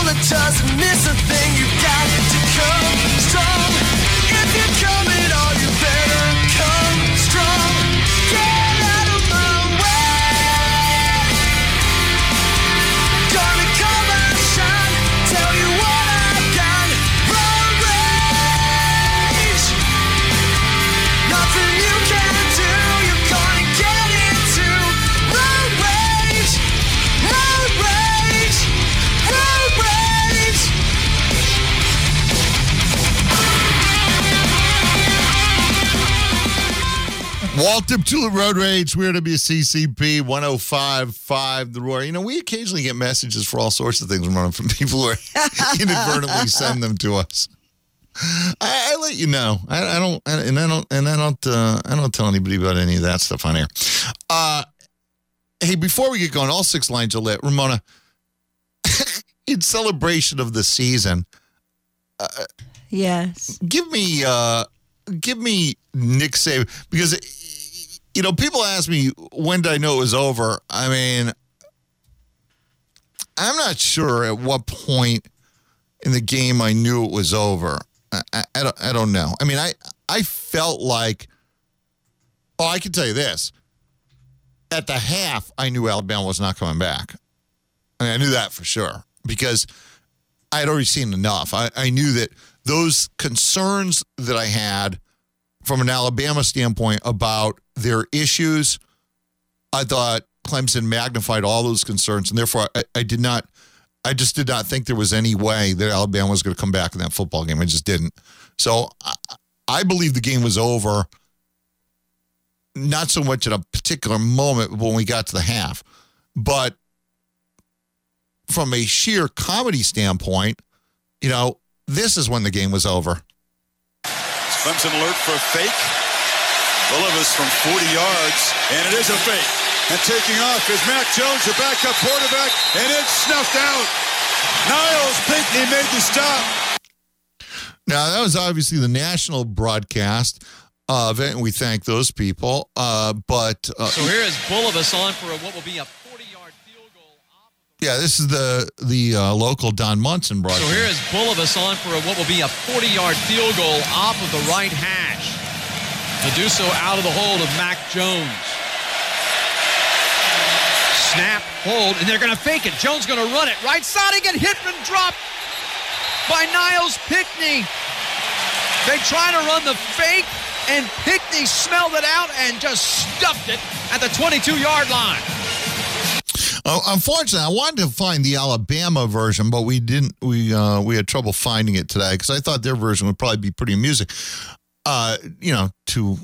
that doesn't miss a thing. You got to come strong. If you're coming all, you better come strong. Get out of my way. Gonna come and shine. Tell you what I've got. Road rage. Nothing you can do. You're gonna get into road rage. Road rage. Road rage. Walter Tula Road Rage, We're WCCP 105.5 The Roar. You know, we occasionally get messages for all sorts of things from people who are inadvertently send them to us. I let you know. I don't tell anybody about any of that stuff on air. Hey, before we get going, all 6 lines are lit. Ramona, in celebration of the season, Yes. give me Nick Saban, because you know, people ask me, when did I know it was over? I mean, I'm not sure at what point in the game I knew it was over. I don't know. I mean, I felt like, I can tell you this. At the half, I knew Alabama was not coming back. I mean, I knew that for sure because I had already seen enough. I knew that those concerns that I had from an Alabama standpoint about their issues, I thought Clemson magnified all those concerns, and therefore I just did not think there was any way that Alabama was going to come back in that football game. I just didn't. So I believe the game was over, not so much at a particular moment when we got to the half, but from a sheer comedy standpoint, you know, this is when the game was over. Clemson alert for a fake. Bulovas from 40 yards, and it is a fake. And taking off is Mac Jones, the backup quarterback, and it's snuffed out. Niles Pinckney made the stop. Now, that was obviously the national broadcast of it, and we thank those people. So here is Bulovas on for what will be a 40-yard field goal. Yeah, this is the local Don Munson broadcast. So here is Bulovas on for what will be a 40-yard field goal off of the right hash. To do so out of the hold of Mac Jones. Snap, hold, and they're going to fake it. Jones going to run it. Right side, he get hit and dropped by Niles Pinckney. They try to run the fake, and Pinckney smelled it out and just stuffed it at the 22-yard line. Unfortunately, I wanted to find the Alabama version, but we didn't. We had trouble finding it today because I thought their version would probably be pretty amusing. You know, to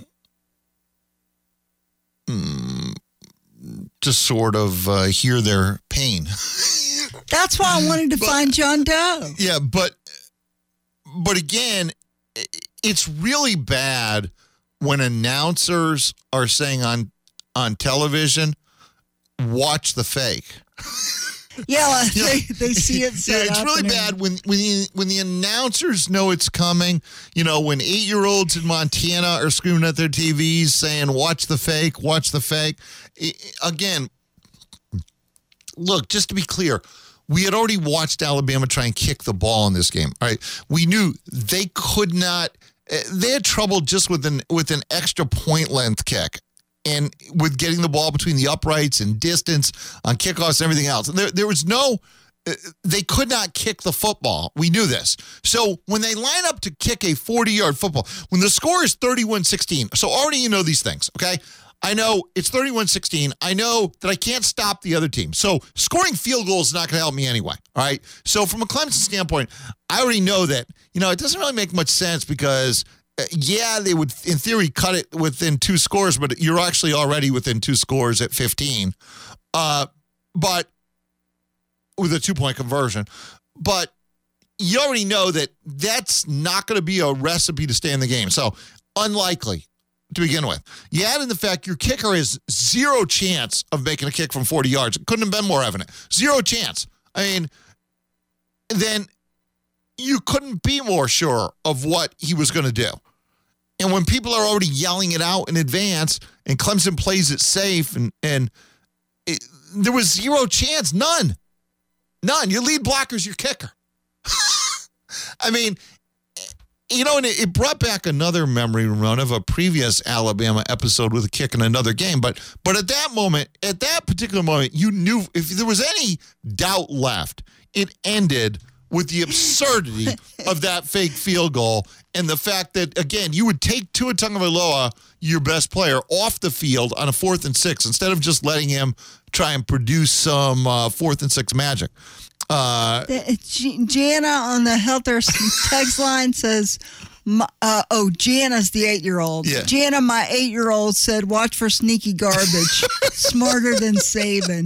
sort of hear their pain. That's why I wanted to find John Doe. Yeah, but again, it's really bad when announcers are saying on television, "Watch the fake." Yeah, they see it set it's up really bad when the announcers know it's coming. You know, when 8-year-olds in Montana are screaming at their TVs saying, "Watch the fake, watch the fake." Again, look, just to be clear, we had already watched Alabama try and kick the ball in this game. All right, we knew they could not. They had trouble just with an extra point length kick. And with getting the ball between the uprights and distance on kickoffs and everything else. There was no, they could not kick the football. We knew this. So when they line up to kick a 40-yard football, when the score is 31-16, so already you know these things, okay? I know it's 31-16. I know that I can't stop the other team. So scoring field goals is not going to help me anyway, all right? So from a Clemson standpoint, I already know that, you know, it doesn't really make much sense because yeah, they would, in theory, cut it within 2 scores, but you're actually already within 2 scores at 15. But with a 2-point conversion. But you already know that that's not going to be a recipe to stay in the game. So unlikely to begin with. You add in the fact your kicker has 0 chance of making a kick from 40 yards. It couldn't have been more evident. 0 chance. I mean, then you couldn't be more sure of what he was going to do. And when people are already yelling it out in advance and Clemson plays it safe and there was 0 chance, none. None. Your lead blocker's your kicker. I mean, you know, and it brought back another memory run of a previous Alabama episode with a kick in another game. But at that moment, at that particular moment, you knew if there was any doubt left, it ended with the absurdity of that fake field goal and the fact that, again, you would take Tua Tagovailoa, your best player, off the field on a 4th and 6 instead of just letting him try and produce some 4th and 6 magic. Jana on the Helter text line says, Jana's the 8-year-old. Yeah. Jana, my 8-year-old, said, watch for sneaky garbage. Smarter than Saban.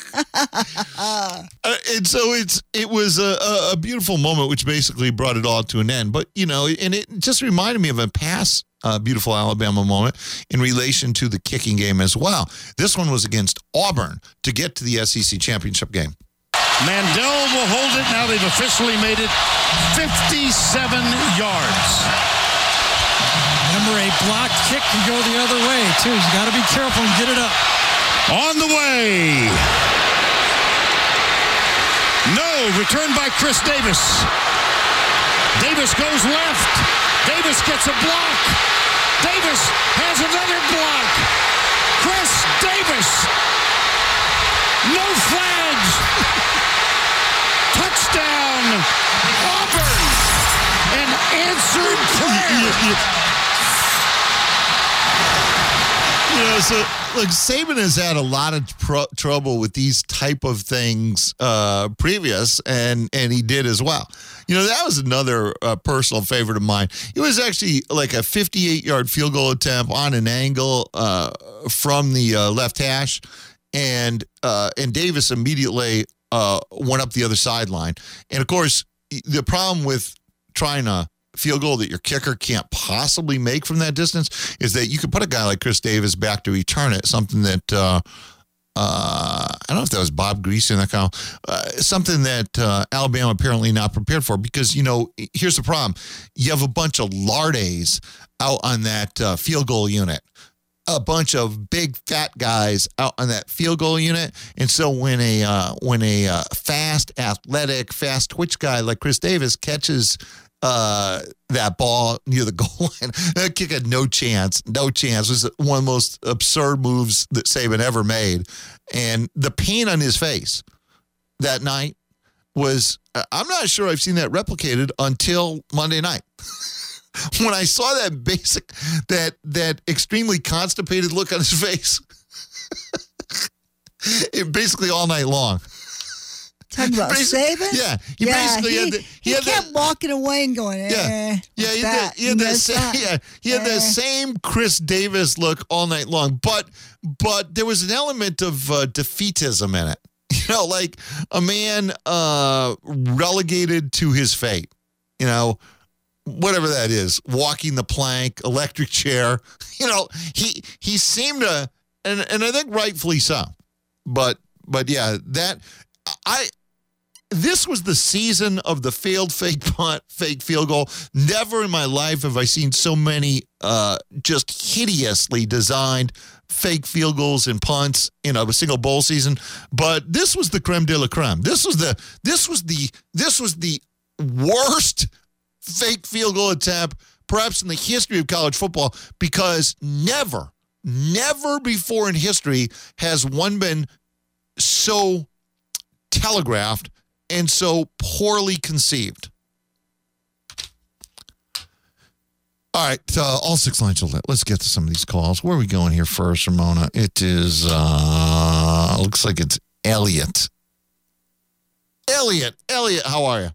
And so it was a beautiful moment, which basically brought it all to an end. But, you know, and it just reminded me of a past beautiful Alabama moment in relation to the kicking game as well. This one was against Auburn to get to the SEC championship game. Mandel will hold it. Now they've officially made it 57 yards. Remember, a blocked kick can go the other way, too. You got to be careful and get it up. On the way. No, returned by Chris Davis. Davis goes left. Davis gets a block. Davis has another block. Chris Davis. No flags. Touchdown, Auburn, an answered prayer. Yeah, so look, Saban has had a lot of trouble with these type of things previous, and he did as well. You know, that was another personal favorite of mine. It was actually like a 58-yard field goal attempt on an angle from the left hash, and Davis immediately went up the other sideline. And, of course, the problem with trying a field goal that your kicker can't possibly make from that distance is that you could put a guy like Chris Davis back to return it, something that I don't know if that was Bob Greasy in that call, something that Alabama apparently not prepared for because, you know, here's the problem. You have a bunch of lardays out on that field goal unit. A bunch of big fat guys out on that field goal unit, and so when a fast, athletic, fast twitch guy like Chris Davis catches that ball near the goal line, that kick had no chance. It was one of the most absurd moves that Saban ever made, and the pain on his face that night was I'm not sure I've seen that replicated until Monday night. When I saw that extremely constipated look on his face, it basically all night long. Talking about Saban? Yeah. He kept walking away and going, he had that same Chris Davis look all night long. But there was an element of defeatism in it. You know, like a man relegated to his fate. You know, whatever that is, walking the plank, electric chair. You know, he seemed to, and I think rightfully so. But yeah, this was the season of the failed fake punt, fake field goal. Never in my life have I seen so many just hideously designed fake field goals and punts in a single bowl season. But this was the creme de la creme. This was the worst fake field goal attempt perhaps in the history of college football, because never before in history has one been so telegraphed and so poorly conceived. All right, all six lines are lit. Let's get to some of these calls. Where are we going here first, Ramona? It is, looks like it's Elliot. Elliot, how are you?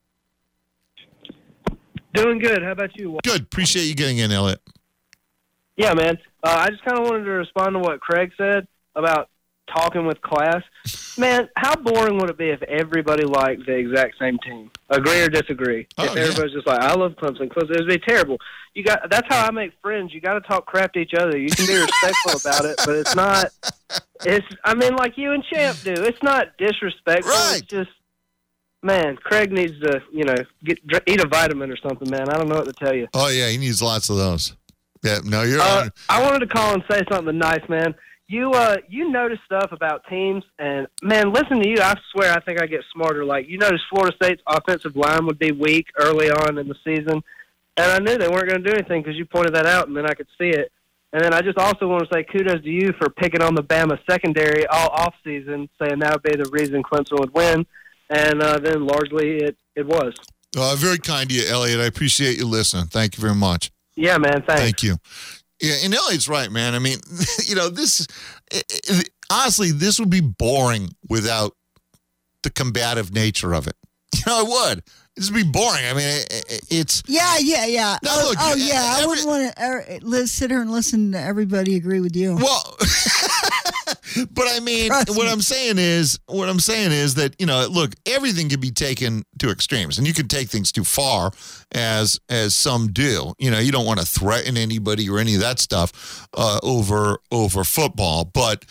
Doing good. How about you? Good. Appreciate you getting in, Elliot. Yeah, man. I just kind of wanted to respond to what Craig said about talking with class. Man, how boring would it be if everybody liked the exact same team? Agree or disagree? If everybody's just like, I love Clemson. It would be terrible. That's how I make friends. You got to talk crap to each other. You can be respectful about it, but it's not. Like you and Champ do. It's not disrespectful. Right. It's just, man, Craig needs to, eat a vitamin or something, man. I don't know what to tell you. Oh, yeah, he needs lots of those. Yeah, no, you're I wanted to call and say something nice, man. you notice stuff about teams, and man, listen to you. I swear, I think I get smarter. Like, you notice Florida State's offensive line would be weak early on in the season, and I knew they weren't going to do anything because you pointed that out, and then I could see it. And then I just also want to say kudos to you for picking on the Bama secondary all offseason, saying that would be the reason Clemson would win, and then largely it was. Very kind to you, Elliot. I appreciate you listening. Thank you very much. Yeah, man. Thanks. Thank you. Yeah, and Elliot's right, man. I mean, honestly, this would be boring without the combative nature of it. It would. This would be boring. I mean, it's... Yeah. Now, look, I wouldn't want to sit here and listen to everybody agree with you. Well... But I mean, what I'm saying is that, look, everything can be taken to extremes, and you can take things too far as some do. You don't want to threaten anybody or any of that stuff over football. But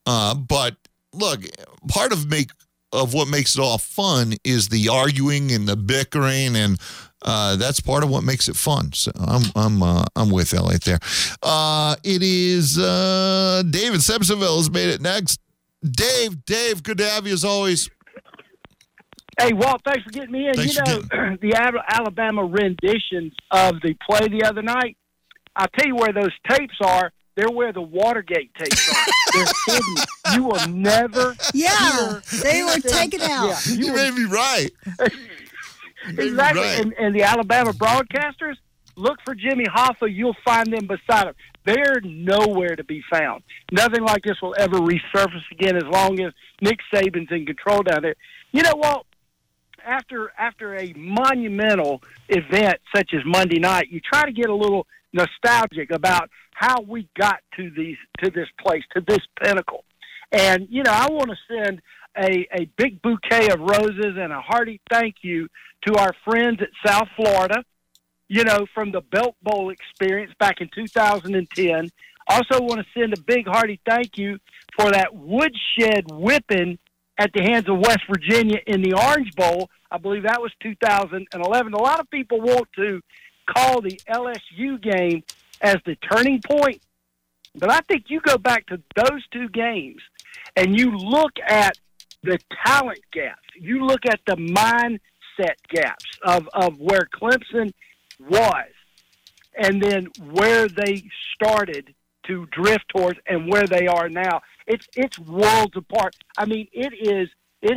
look, part of what makes it all fun is the arguing and the bickering, and that's part of what makes it fun. So I'm with Elliot there. It is David Simpsonville has made it next. Dave, good to have you as always. Hey, Walt, thanks for getting me in. The Alabama renditions of the play the other night, I'll tell you where those tapes are. They're where the Watergate tapes are. They're hidden. You will never hear. They were taken out. Yeah, you made me right. Exactly. Right. And the Alabama broadcasters, look for Jimmy Hoffa. You'll find them beside him. They're nowhere to be found. Nothing like this will ever resurface again as long as Nick Saban's in control down there. Walt, after a monumental event such as Monday night, you try to get a little nostalgic about how we got to this place, to this pinnacle. And, I want to send a big bouquet of roses and a hearty thank you to our friends at South Florida, from the Belk Bowl experience back in 2010. Also want to send a big hearty thank you for that woodshed whipping at the hands of West Virginia in the Orange Bowl. I believe that was 2011. A lot of people want to call the LSU game as the turning point, but I think you go back to those two games and you look at the talent gaps, you look at the mindset gaps of where Clemson was, and then where they started to drift towards and where they are now. It's worlds apart. I mean, it is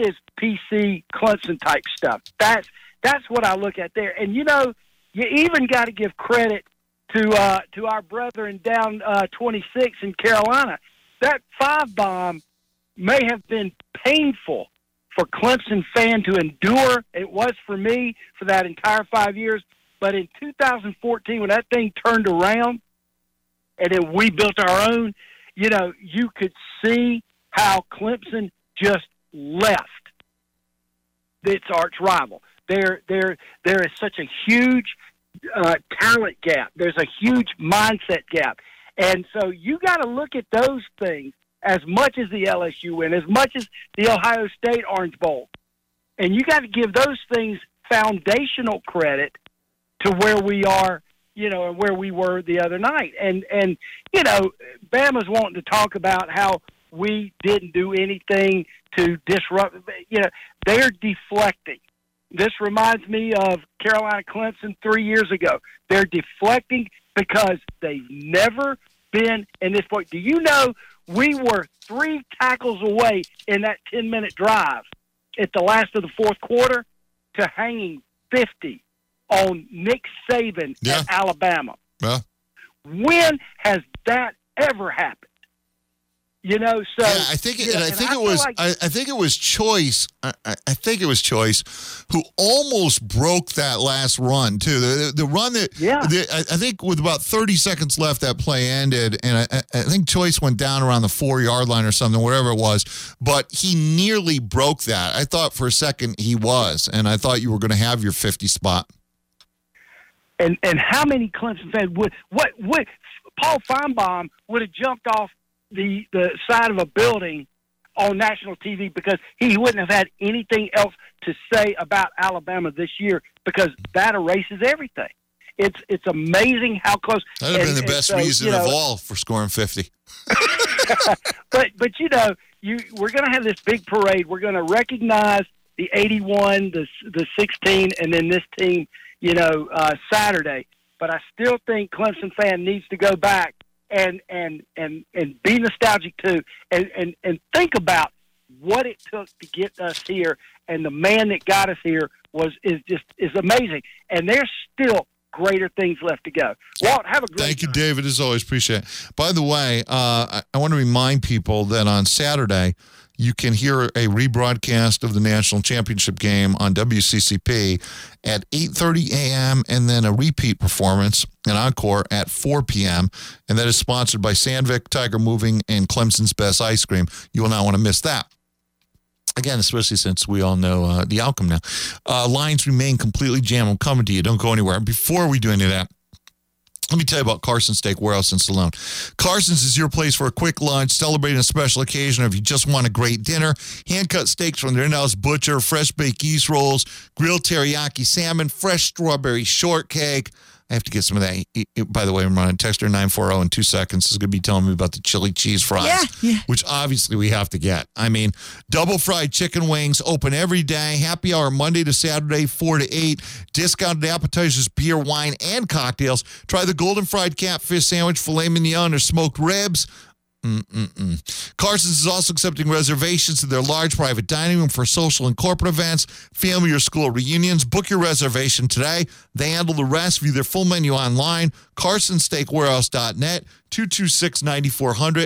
PC Clemson type stuff. That's what I look at there. And you even got to give credit to our brethren down 26 in Carolina. That 5-bomb may have been painful for Clemson fan to endure. It was for me for that entire 5 years. But in 2014, when that thing turned around and then we built our own, you could see how Clemson just left its arch rival. There is such a huge talent gap. There's a huge mindset gap. And so you got to look at those things as much as the LSU win, as much as the Ohio State Orange Bowl. And you got to give those things foundational credit to where we are, and where we were the other night. And Bama's wanting to talk about how we didn't do anything to disrupt. They're deflecting. This reminds me of Carolina Clemson 3 years ago. They're deflecting because they've never been in this point. Do you know we were 3 tackles away in that 10-minute drive at the last of the fourth quarter to hanging 50 on Nick Saban at Alabama? Yeah. When has that ever happened? So I think it was Choice. I think it was Choice who almost broke that last run too. The run that I think with about 30 seconds left, that play ended, and I think Choice went down around the 4-yard line or something, whatever it was. But he nearly broke that. I thought for a second he was, and I thought you were going to have your 50 spot. And how many Clemson fans would Paul Feinbaum would have jumped off the side of a building on national TV because he wouldn't have had anything else to say about Alabama this year because that erases everything. It's amazing how close. That would have been the best reason of all for scoring 50. but we're going to have this big parade. We're going to recognize the 81, the 16, and then this team, Saturday. But I still think Clemson fan needs to go back and be nostalgic too, and think about what it took to get us here, and the man that got us here is amazing. And there's still greater things left to go. Walt, have a great Thank you, time. David. As always, appreciate it. By the way, I want to remind people that on Saturday, you can hear a rebroadcast of the national championship game on WCCP at 8:30 a.m. and then a repeat performance, an encore, at 4 p.m. And that is sponsored by Sandvik, Tiger Moving, and Clemson's Best Ice Cream. You will not want to miss that. Again, especially since we all know the outcome now. Lines remain completely jammed. I'm coming to you. Don't go anywhere. Before we do any of that, let me tell you about Carson's Steak Warehouse in Salone. Carson's is your place for a quick lunch, celebrating a special occasion, or if you just want a great dinner. Hand-cut steaks from their in-house butcher, fresh baked yeast rolls, grilled teriyaki salmon, fresh strawberry shortcake. I have to get some of that. By the way, I'm running texter 940 in 2 seconds is going to be telling me about the chili cheese fries, which obviously we have to get. I mean, double fried chicken wings, open every day. Happy hour Monday to Saturday, 4 to 8. Discounted appetizers, beer, wine, and cocktails. Try the golden fried catfish sandwich, filet mignon, or smoked ribs. Carson's is also accepting reservations to their large private dining room for social and corporate events, family or school reunions. Book your reservation today. They handle the rest. View their full menu online. CarsonSteakWarehouse.net, 226-9400,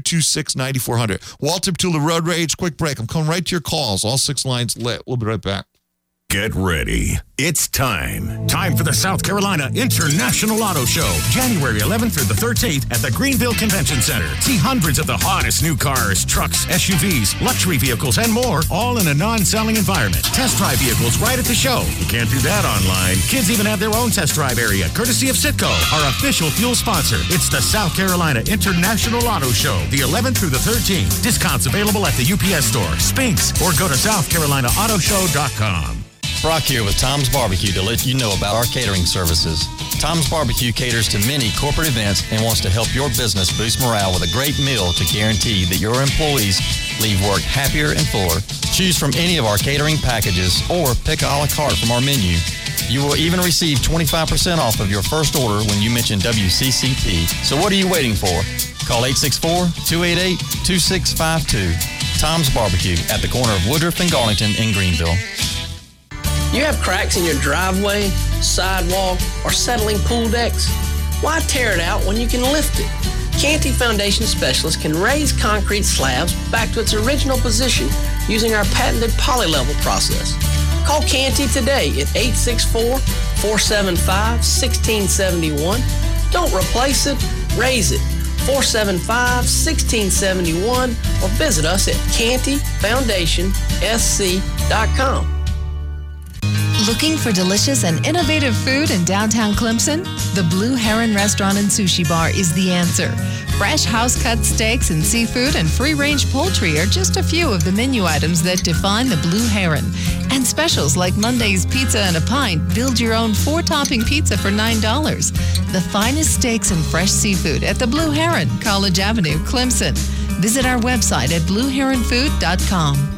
226-9400. Walter Petula Road Rage, quick break. I'm coming right to your calls. All 6 lines lit. We'll be right back. Get ready. It's time. Time for the South Carolina International Auto Show, January 11th through the 13th at the Greenville Convention Center. See hundreds of the hottest new cars, trucks, SUVs, luxury vehicles, and more, all in a non-selling environment. Test drive vehicles right at the show. You can't do that online. Kids even have their own test drive area, courtesy of Citgo, our official fuel sponsor. It's the South Carolina International Auto Show, the 11th through the 13th. Discounts available at the UPS store, Spinks, or go to SouthCarolinaAutoShow.com. Brock here with Tom's Barbecue to let you know about our catering services. Tom's Barbecue caters to many corporate events and wants to help your business boost morale with a great meal to guarantee that your employees leave work happier and fuller. Choose from any of our catering packages or pick a la carte from our menu. You will even receive 25% off of your first order when you mention WCCP. So what are you waiting for? Call 864-288-2652. Tom's Barbecue at the corner of Woodruff and Garlington in Greenville. You have cracks in your driveway, sidewalk, or settling pool decks? Why tear it out when you can lift it? Canty Foundation Specialists can raise concrete slabs back to its original position using our patented polylevel process. Call Canty today at 864-475-1671. Don't replace it, raise it. 475-1671 or visit us at cantyfoundationsc.com. Looking for delicious and innovative food in downtown Clemson? The Blue Heron Restaurant and Sushi Bar is the answer. Fresh house-cut steaks and seafood and free-range poultry are just a few of the menu items that define the Blue Heron. And specials like Monday's pizza and a pint, build your own 4-topping pizza for $9. The finest steaks and fresh seafood at the Blue Heron, College Avenue, Clemson. Visit our website at blueheronfood.com.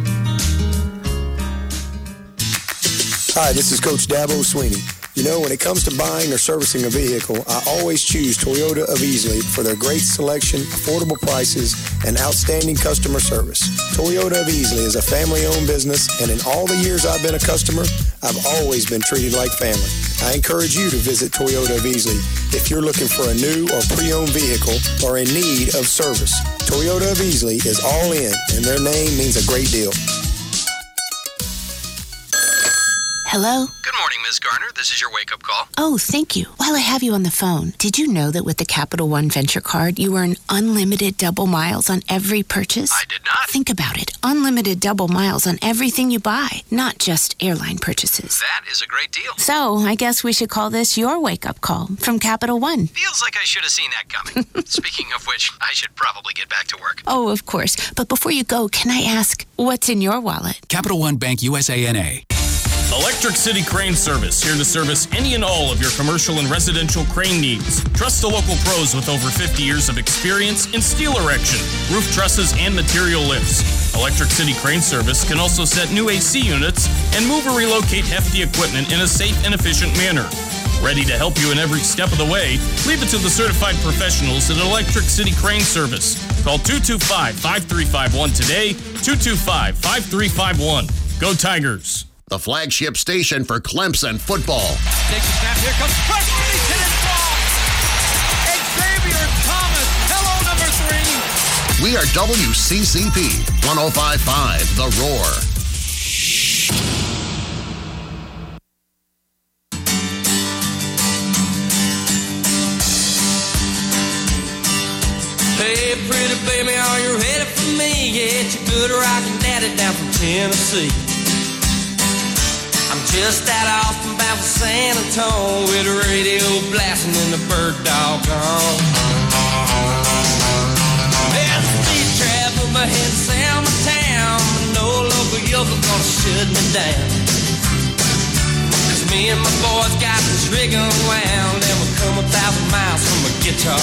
Hi, this is Coach Dabo Sweeney. You know, when it comes to buying or servicing a vehicle, I always choose Toyota of Easley for their great selection, affordable prices, and outstanding customer service. Toyota of Easley is a family-owned business, and in all the years I've been a customer, I've always been treated like family. I encourage you to visit Toyota of Easley if you're looking for a new or pre-owned vehicle or in need of service. Toyota of Easley is all in, and their name means a great deal. Hello? Good morning, Ms. Garner. This is your wake-up call. Oh, thank you. While I have you on the phone, did you know that with the Capital One Venture Card, you earn unlimited double miles on every purchase? I did not. Think about it. Unlimited double miles on everything you buy, not just airline purchases. That is a great deal. So, I guess we should call this your wake-up call from Capital One. Feels like I should have seen that coming. Speaking of which, I should probably get back to work. Oh, of course. But before you go, can I ask, what's in your wallet? Capital One Bank USA N.A. Electric City Crane Service, here to service any and all of your commercial and residential crane needs. Trust the local pros with over 50 years of experience in steel erection, roof trusses, and material lifts. Electric City Crane Service can also set new AC units and move or relocate hefty equipment in a safe and efficient manner. Ready to help you in every step of the way? Leave it to the certified professionals at Electric City Crane Service. Call 225-5351 today, 225-5351. Go Tigers. The flagship station for Clemson football. Takes a snap. Here comes Preston. He's hit it wrong. Xavier Thomas. Hello, number 3. We are WCCP 105.5 The Roar. Hey, pretty baby, are you ready for me? Yeah, it's your good rockin' daddy down from Tennessee. I'm just out of Austin, bound for San Antonio, with the radio blasting and the bird dog on. There's a speed trap up ahead in Selma town, but no local yokel gonna shut me down. Cause me and my boys got this rig unwound, and we'll come 1,000 miles from a guitar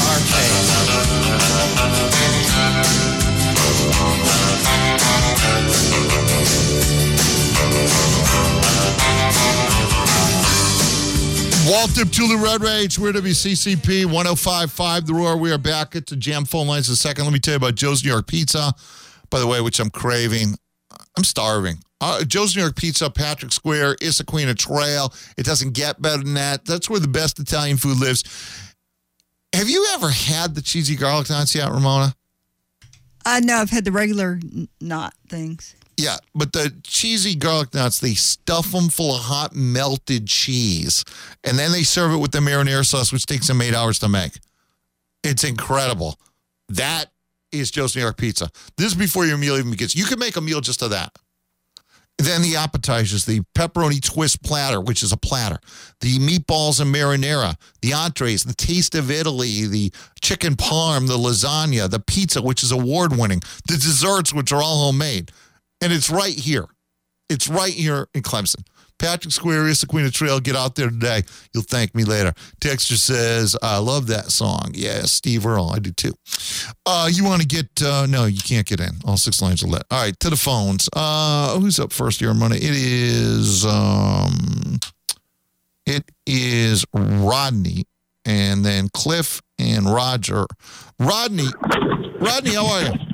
Walter to the Red Rage. We're WCCP 105.5 The Roar. We are back at the Jam phone lines in a second. Let me tell you about Joe's New York Pizza, by the way, which I'm craving. I'm starving. Joe's New York Pizza, Patrick Square, Issaquahna Trail. It doesn't get better than that. That's where the best Italian food lives. Have you ever had the cheesy garlic knots yet, Ramona? No, I've had the regular knot things. Yeah, but the cheesy garlic knots, they stuff them full of hot melted cheese, and then they serve it with the marinara sauce, which takes them 8 hours to make. It's incredible. That is Joe's New York Pizza. This is before your meal even begins. You can make a meal just of that. Then the appetizers, the pepperoni twist platter, which is a platter, the meatballs and marinara, the entrees, the taste of Italy, the chicken parm, the lasagna, the pizza, which is award-winning, the desserts, which are all homemade. And it's right here. It's right here in Clemson. Patrick Square, Issaquahna Trail. Get out there today. You'll thank me later. Texter says, I love that song. Yeah, Steve Earle. I do too. You want to get, no, you can't get in. All 6 lines are lit. All right, to the phones. Who's up first here, Money? It is Rodney, and then Cliff and Roger. Rodney, how are you?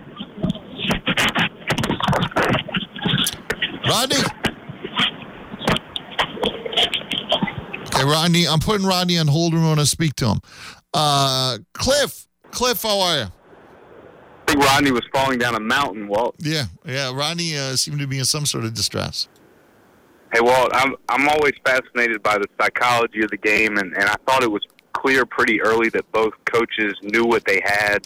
Rodney? Okay, Rodney, I'm putting Rodney on hold. We want to speak to him. Cliff, how are you? I think Rodney was falling down a mountain, Walt. Yeah, Rodney seemed to be in some sort of distress. Hey, Walt, I'm always fascinated by the psychology of the game, and I thought it was clear pretty early that both coaches knew what they had.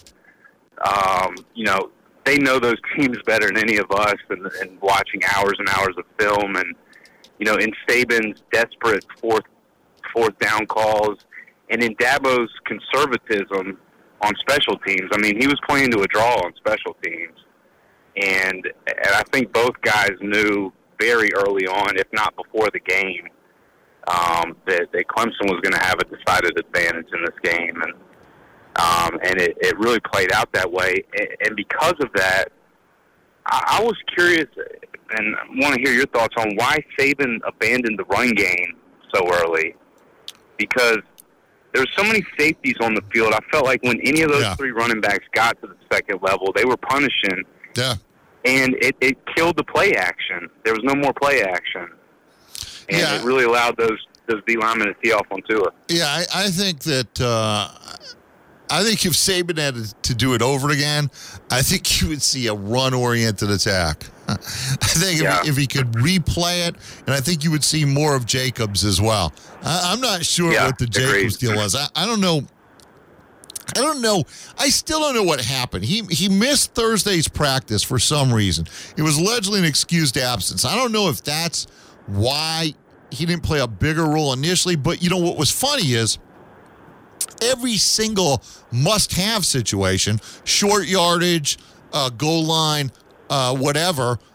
They know those teams better than any of us, and watching hours and hours of film, and in Saban's desperate fourth down calls, and in Dabo's conservatism on special teams. I mean, he was playing to a draw on special teams, and I think both guys knew very early on, if not before the game, that Clemson was going to have a decided advantage in this game, and it really played out that way. And because of that, I was curious and want to hear your thoughts on why Saban abandoned the run game so early. Because there's so many safeties on the field. I felt like when any of those 3 running backs got to the second level, they were punishing. Yeah. And it killed the play action. There was no more play action. And it really allowed those D linemen to tee off on Tua. Yeah, I think that I think if Saban had to do it over again, I think you would see a run-oriented attack. I think if he could replay it, and I think you would see more of Jacobs as well. I'm not sure what the Jacobs deal was. I don't know. I still don't know what happened. He missed Thursday's practice for some reason. It was allegedly an excused absence. I don't know if that's why he didn't play a bigger role initially, but what was funny is every single must-have situation, short yardage, goal line, whatever,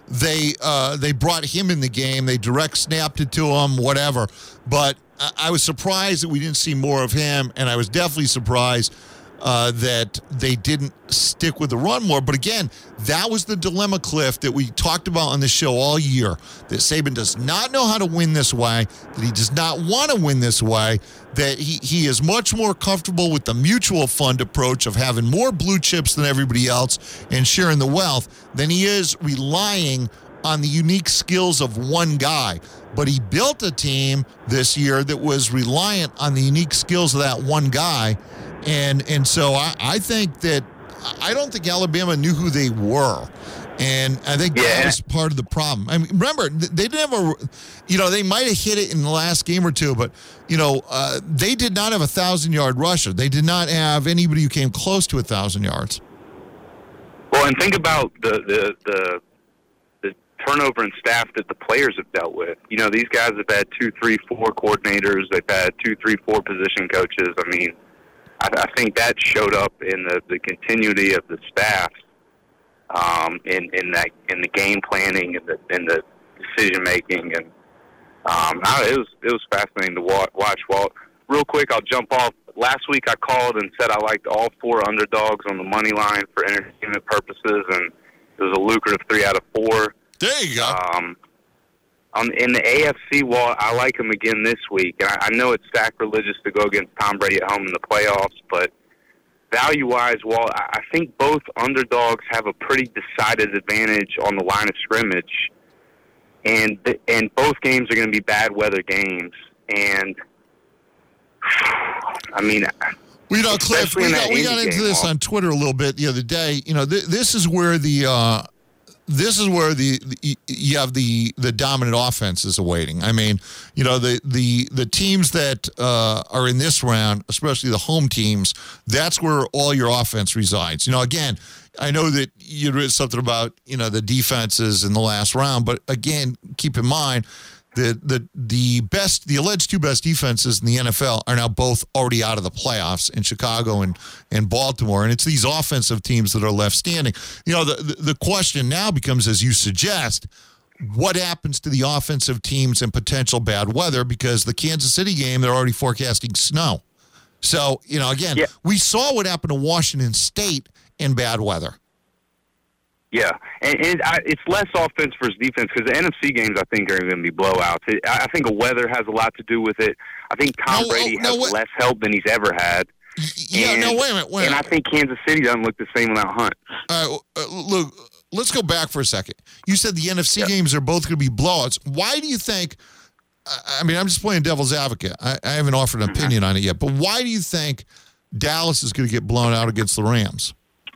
they brought him in the game. They direct snapped it to him, whatever. But I was surprised that we didn't see more of him, and I was definitely surprised that they didn't stick with the run more. But again, that was the dilemma, Cliff, that we talked about on the show all year, that Saban does not know how to win this way, that he does not want to win this way, that he is much more comfortable with the mutual fund approach of having more blue chips than everybody else and sharing the wealth than he is relying on the unique skills of one guy. But he built a team this year that was reliant on the unique skills of that one guy. And so I think that I don't think Alabama knew who they were. And I think that was part of the problem. I mean, remember, they didn't have they might have hit it in the last game or two, but, they did not have a 1,000-yard rusher. They did not have anybody who came close to 1,000 yards. Well, and think about the turnover in staff that the players have dealt with. These guys have had 2, 3, 4 coordinators. They've had 2, 3, 4 position coaches. I mean, I think that showed up in the continuity of the staff, in the game planning and the decision making, and it was fascinating to watch. Well, real quick, I'll jump off. Last week I called and said I liked all 4 underdogs on the money line for entertainment purposes, and it was a lucrative 3 out of 4. There you go. In the AFC, I like them again this week. And I know it's sacrilegious to go against Tom Brady at home in the playoffs, but value-wise, I think both underdogs have a pretty decided advantage on the line of scrimmage, and both games are going to be bad weather games. And I mean, Cliff, we got into this on Twitter a little bit the other day. This is where you have the dominant offenses awaiting. I mean, the teams that are in this round, especially the home teams, that's where all your offense resides. Again, I know that you read something about the defenses in the last round, but again, keep in mind the alleged 2 best defenses in the NFL are now both already out of the playoffs in Chicago and Baltimore, and it's these offensive teams that are left standing. The question now becomes, as you suggest, what happens to the offensive teams in potential bad weather? Because the Kansas City game, they're already forecasting snow. So, we saw what happened to Washington State in bad weather. Yeah, and it's less offense versus defense because the NFC games, I think, are going to be blowouts. I think the weather has a lot to do with it. I think Tom Brady has less help than he's ever had. Wait a minute. And I think Kansas City doesn't look the same without Hunt. Look, let's go back for a second. You said the NFC games are both going to be blowouts. Why do you think – I mean, I'm just playing devil's advocate. I haven't offered an opinion on it yet. But why do you think Dallas is going to get blown out against the Rams?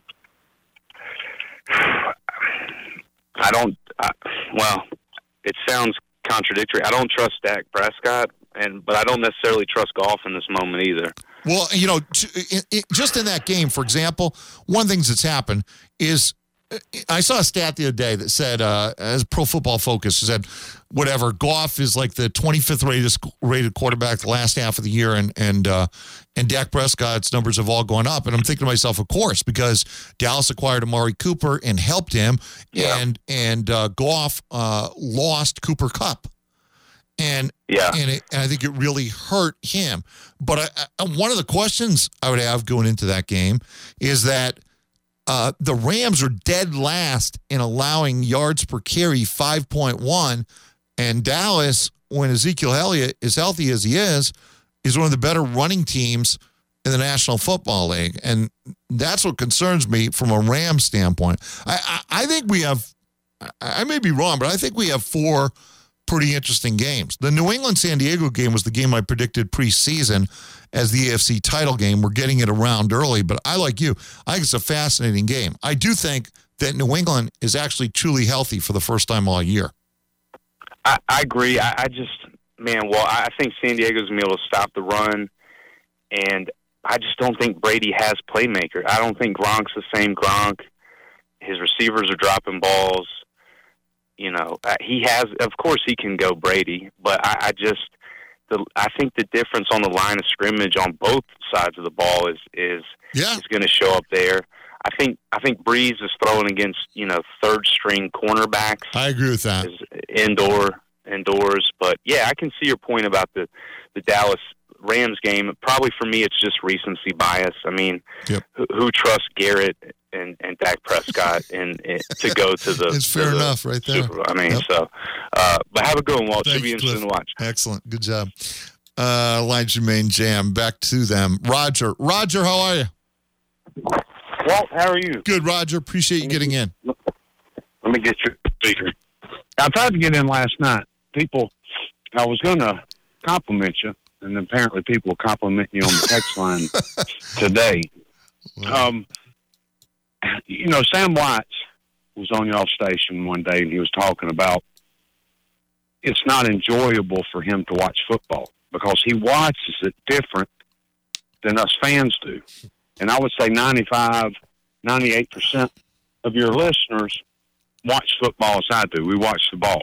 It sounds contradictory. I don't trust Dak Prescott, but I don't necessarily trust Goff in this moment either. Well, just in that game, for example, one of the things that's happened is I saw a stat the other day that said, as Pro Football Focus said, Goff is like the 25th rated quarterback the last half of the year, and Dak Prescott's numbers have all gone up. And I'm thinking to myself, of course, because Dallas acquired Amari Cooper and helped him, and Goff lost Cooper Kupp. And I think it really hurt him. But one of the questions I would have going into that game is that the Rams are dead last in allowing yards per carry, 5.1, and Dallas, when Ezekiel Elliott is healthy as he is one of the better running teams in the National Football League, and that's what concerns me from a Rams standpoint. I think we have, I may be wrong, but I think we have 4 pretty interesting games. The New England-San Diego game was the game I predicted preseason as the AFC title game. We're getting it around early, but I, like you, I think it's a fascinating game. I do think that New England is actually truly healthy for the first time all year. I agree. I think San Diego's going to be able to stop the run, and I just don't think Brady has playmaker. I don't think Gronk's the same Gronk. His receivers are dropping balls. He has, of course, he can go Brady, but I think the difference on the line of scrimmage on both sides of the ball is going to show up there. I think Breeze is throwing against, third string cornerbacks. I agree with that. Indoors, but yeah, I can see your point about the Dallas Rams game. Probably for me, it's just recency bias. I mean, who trusts Garrett and Dak Prescott and to go to the? It's fair enough, right there. Super, I mean, so. But have a good one, Walt. Should be interesting to watch. Excellent, good job. Elijah Main Jam. Back to them. Roger, how are you? Walt, how are you? Good, Roger. Appreciate you getting in. Let me get your speaker. I tried to get in last night. I was going to compliment you, and apparently people compliment you on the text line today. Sam White was on y'all station one day, and he was talking about it's not enjoyable for him to watch football because he watches it different than us fans do. And I would say 95, 98% of your listeners watch football as I do. We watch the ball.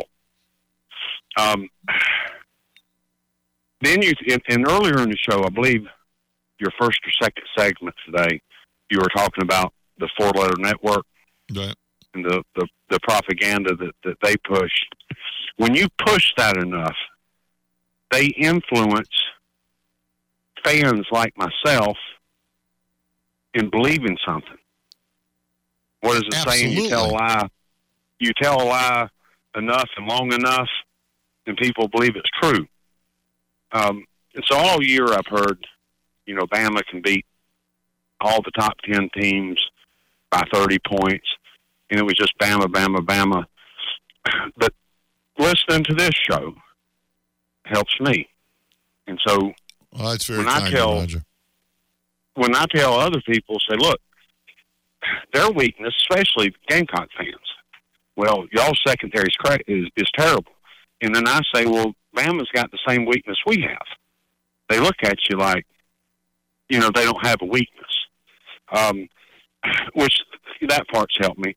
Then and earlier in the show, I believe your first or second segment today, you were talking about the four-letter network and the propaganda that they push. When you push that enough, they influence fans like myself in believing something. What is it saying? You tell a lie. You tell a lie enough and long enough, and people believe it's true. And so all year I've heard, Bama can beat all the top 10 teams by 30 points, and it was just Bama, Bama, Bama. But listening to this show helps me. And so that's very when kind, Roger. When I tell other people, say, look, their weakness, especially Gamecock fans, well, y'all's secondary is terrible. And then I say, well, Bama's got the same weakness we have. They look at you like, they don't have a weakness, which that part's helped me.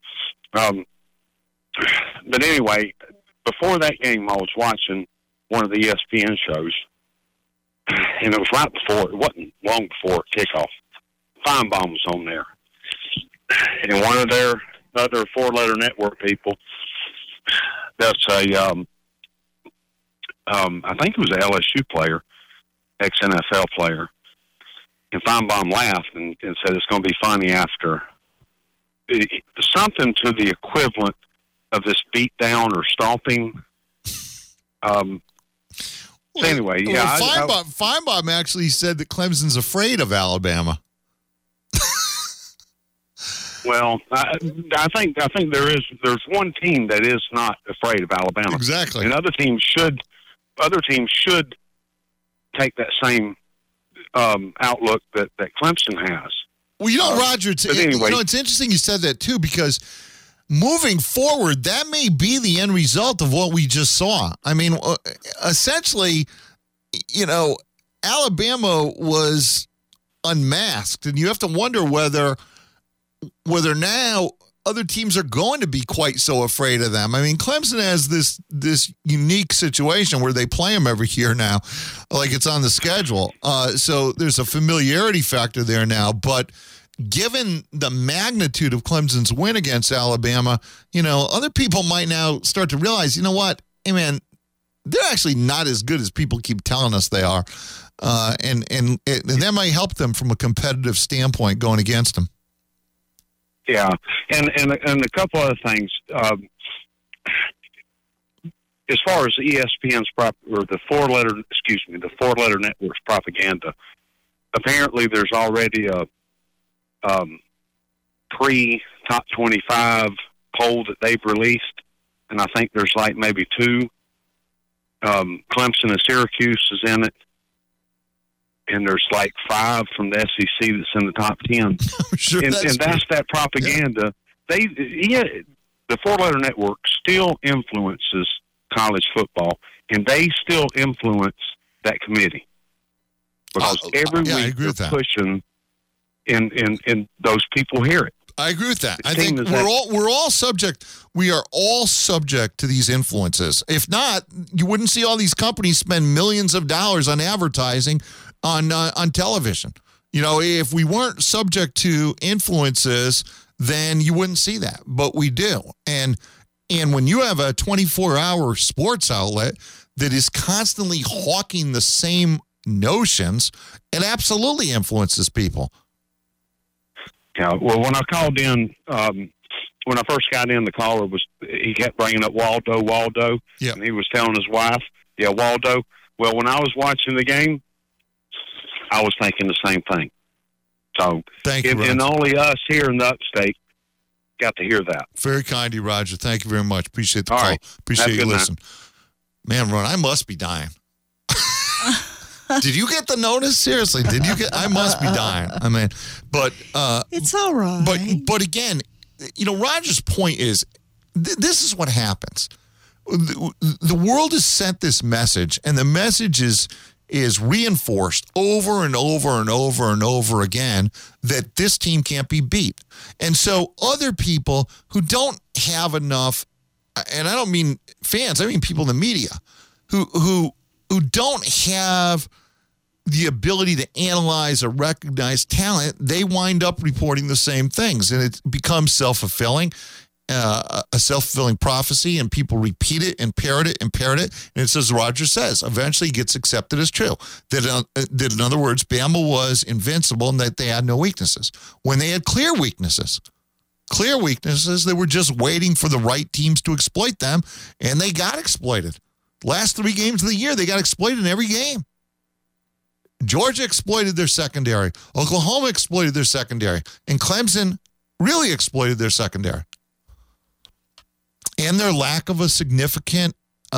But anyway, before that game, I was watching one of the ESPN shows, and it was right before, it wasn't long before kickoff. Feinbaum was on there. And one of their other four-letter network people, that's I think it was an LSU player, ex-NFL player, and Feinbaum laughed and said it's going to be funny after something to the equivalent of this beat down or stomping. Anyway, yeah. Feinbaum actually said that Clemson's afraid of Alabama. Well, I think there's one team that is not afraid of Alabama. Exactly. And other teams should take that same outlook that Clemson has. Well, Roger, it's interesting you said that too, because moving forward, that may be the end result of what we just saw. I mean, essentially, Alabama was unmasked, and you have to wonder whether now other teams are going to be quite so afraid of them. I mean, Clemson has this unique situation where they play them every year now, like it's on the schedule. So there's a familiarity factor there now. But given the magnitude of Clemson's win against Alabama, other people might now start to realize, what? Hey, man, they're actually not as good as people keep telling us they are. And that might help them from a competitive standpoint going against them. Yeah, and a couple other things. As far as ESPN's the four-letter network's propaganda, apparently there's already a pre-top 25 poll that they've released, and I think there's like maybe two. Clemson and Syracuse is in it. And there's like 5 from the SEC that's in the top 10. Sure, and that's that propaganda. Yeah. The four-letter network still influences college football, and they still influence that committee. Because every week they're pushing, and those people hear it. I agree with that. I think we're all subject. We are all subject to these influences. If not, you wouldn't see all these companies spend millions of dollars on advertising on television. If we weren't subject to influences, then you wouldn't see that. But we do. And when you have a 24-hour sports outlet that is constantly hawking the same notions, it absolutely influences people. Yeah, well, when I called in, when I first got in, the caller he kept bringing up Waldo. Yeah. And he was telling his wife, Waldo. Well, when I was watching the game, I was thinking the same thing. So, thank you, and only us here in the upstate got to hear that. Very kind of you, Roger. Thank you very much. Appreciate the All call. right. Appreciate you night. listening. Man, Ron, I must be dying. Did you get the notice? Seriously, did you get? I must be dying. I mean, but it's all right. But again, Roger's point is, this is what happens. The world has sent this message, and the message is reinforced over and over and over and over again that this team can't be beat. And so other people who don't have enough, and I don't mean fans, I mean people in the media, who don't have the ability to analyze or recognize talent, they wind up reporting the same things, and it becomes self-fulfilling. A self-fulfilling prophecy, and people repeat it and parrot it, and it's as Roger says, eventually gets accepted as true. That in other words, Bama was invincible and that they had no weaknesses. When they had clear weaknesses, they were just waiting for the right teams to exploit them, and they got exploited. Last 3 games of the year, they got exploited in every game. Georgia exploited their secondary. Oklahoma exploited their secondary. And Clemson really exploited their secondary. And their lack of a significant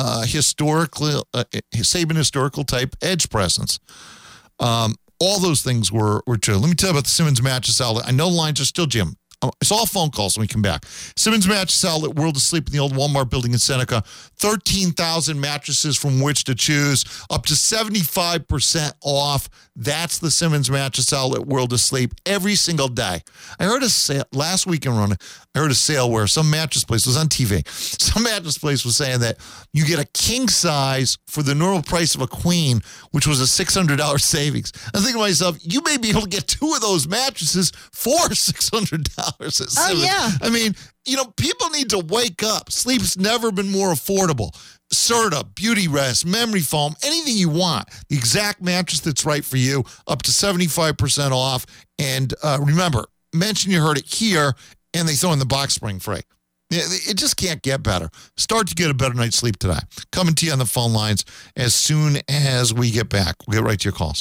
Saban historical type edge presence. All those things were true. Let me tell you about the Simmons Mattress Outlet. I know lines are still, Jim. It's all phone calls when we come back. Simmons Mattress Outlet, World of Sleep in the old Walmart building in Seneca. 13,000 mattresses from which to choose. Up to 75% off. That's the Simmons Mattress Outlet, World of Sleep, every single day. I heard a sale last weekend, Ron. I heard a sale where some mattress place was on TV. Some mattress place was saying that you get a king size for the normal price of a queen, which was a $600 savings. I'm thinking to myself, you may be able to get 2 of those mattresses for $600. Oh, yeah. I mean, people need to wake up. Sleep's never been more affordable. Serta, Beauty Rest, Memory Foam, anything you want. The exact mattress that's right for you, up to 75% off. And remember, mention you heard it here, and they throw in the box spring free. It just can't get better. Start to get a better night's sleep today. Coming to you on the phone lines as soon as we get back. We'll get right to your calls.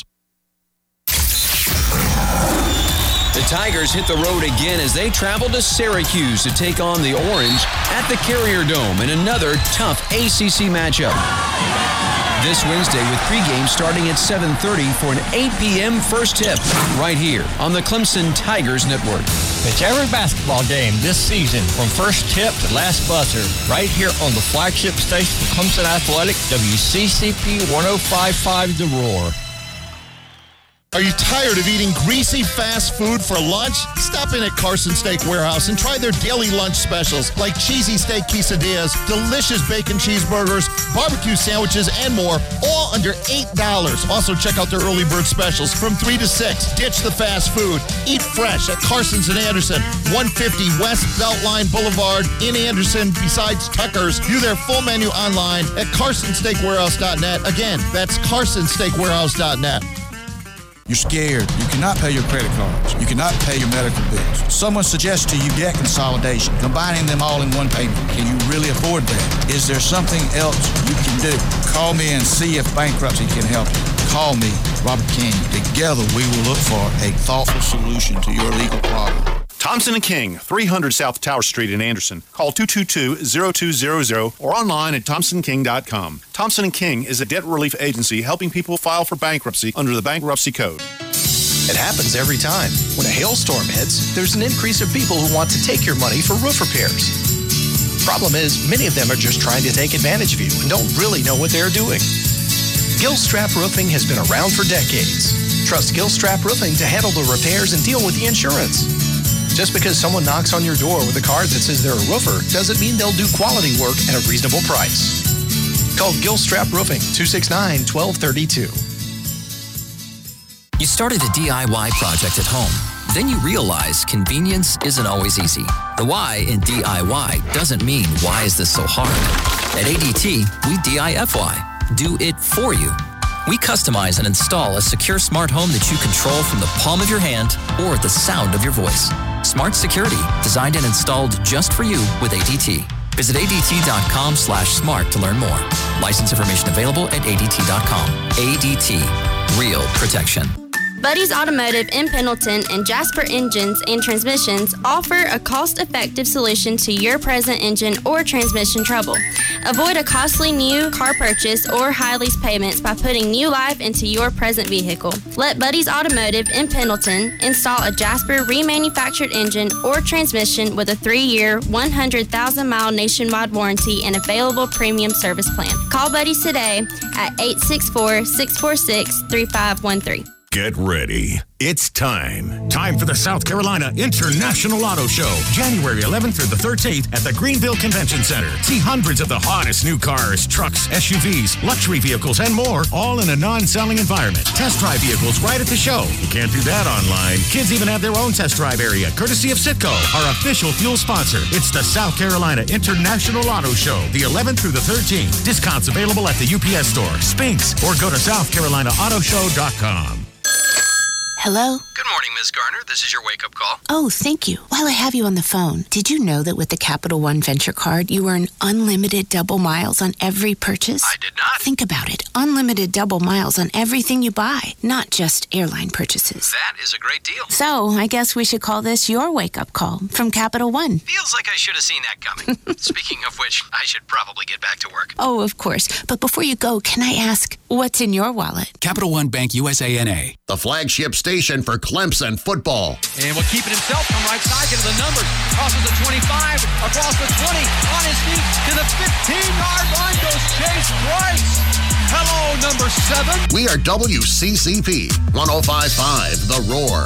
The Tigers hit the road again as they travel to Syracuse to take on the Orange at the Carrier Dome in another tough ACC matchup. This Wednesday with pregame starting at 7:30 for an 8 p.m. first tip right here on the Clemson Tigers Network. It's every basketball game this season from first tip to last buzzer right here on the flagship station for Clemson Athletic, WCCP 105.5 The Roar. Are you tired of eating greasy fast food for lunch? Stop in at Carson Steak Warehouse and try their daily lunch specials like cheesy steak quesadillas, delicious bacon cheeseburgers, barbecue sandwiches, and more, all under $8. Also, check out their early bird specials from 3 to 6. Ditch the fast food. Eat fresh at Carson's in Anderson, 150 West Beltline Boulevard in Anderson, besides Tucker's. View their full menu online at carsonsteakwarehouse.net. Again, that's carsonsteakwarehouse.net. You're scared. You cannot pay your credit cards. You cannot pay your medical bills. Someone suggests to you debt consolidation, combining them all in one payment. Can you really afford that? Is there something else you can do? Call me and see if bankruptcy can help you. Call me, Robert King. Together we will look for a thoughtful solution to your legal problem. Thompson & King, 300 South Tower Street in Anderson. Call 222-0200 or online at thompsonking.com. Thompson & King is a debt relief agency helping people file for bankruptcy under the Bankruptcy Code. It happens every time. When a hailstorm hits, there's an increase of people who want to take your money for roof repairs. Problem is, many of them are just trying to take advantage of you and don't really know what they're doing. Gilstrap Roofing has been around for decades. Trust Gilstrap Roofing to handle the repairs and deal with the insurance. Just because someone knocks on your door with a card that says they're a roofer doesn't mean they'll do quality work at a reasonable price. Call Gilstrap Roofing, 269-1232. You started a DIY project at home. Then you realize convenience isn't always easy. The why in DIY doesn't mean why is this so hard? At ADT, we DIFY, do it for you. We customize and install a secure smart home that you control from the palm of your hand or the sound of your voice. Smart security, designed and installed just for you with ADT. Visit ADT.com/smart to learn more. License information available at ADT.com. ADT, real protection. Buddy's Automotive in Pendleton and Jasper Engines and Transmissions offer a cost-effective solution to your present engine or transmission trouble. Avoid a costly new car purchase or high lease payments by putting new life into your present vehicle. Let Buddy's Automotive in Pendleton install a Jasper remanufactured engine or transmission with a 3-year, 100,000-mile nationwide warranty and available premium service plan. Call Buddy's today at 864-646-3513. Get ready. It's time. Time for the South Carolina International Auto Show, January 11th through the 13th at the Greenville Convention Center. See hundreds of the hottest new cars, trucks, SUVs, luxury vehicles, and more, all in a non-selling environment. Test drive vehicles right at the show. You can't do that online. Kids even have their own test drive area, courtesy of Citgo, our official fuel sponsor. It's the South Carolina International Auto Show, the 11th through the 13th. Discounts available at the UPS Store, Spinks, or go to SouthCarolinaAutoShow.com. Hello? Good morning, Ms. Garner. This is your wake-up call. Oh, thank you. While I have you on the phone, did you know that with the Capital One Venture Card, you earn unlimited double miles on every purchase? I did not. Think about it. Unlimited double miles on everything you buy, not just airline purchases. That is a great deal. So, I guess we should call this your wake-up call from Capital One. Feels like I should have seen that coming. Speaking of which, I should probably get back to work. Oh, of course. But before you go, can I ask, what's in your wallet? Capital One Bank USA N.A. The flagship station for Clemson football. And will keep it himself from right side, get to the numbers. Crosses the 25, across the 20, on his feet to the 15-yard line goes Chase Bryce. Hello, number 7. We are WCCP 105.5 The Roar.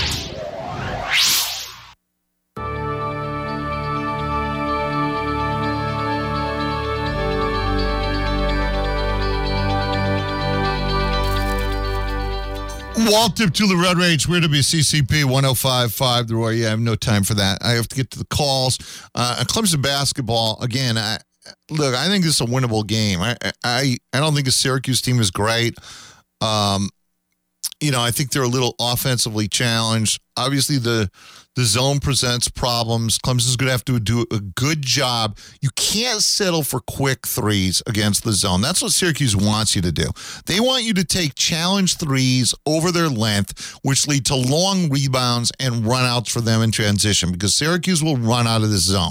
Walt Dip to the Red Range. We're WCCP 105.5 The Roar. Yeah, I have no time for that. I have to get to the calls. Clemson basketball, again, I think this is a winnable game. I don't think the Syracuse team is great. I think they're a little offensively challenged. Obviously, the zone presents problems. Clemson's going to have to do a good job. You can't settle for quick threes against the zone. That's what Syracuse wants you to do. They want you to take challenge threes over their length, which lead to long rebounds and runouts for them in transition, because Syracuse will run out of the zone.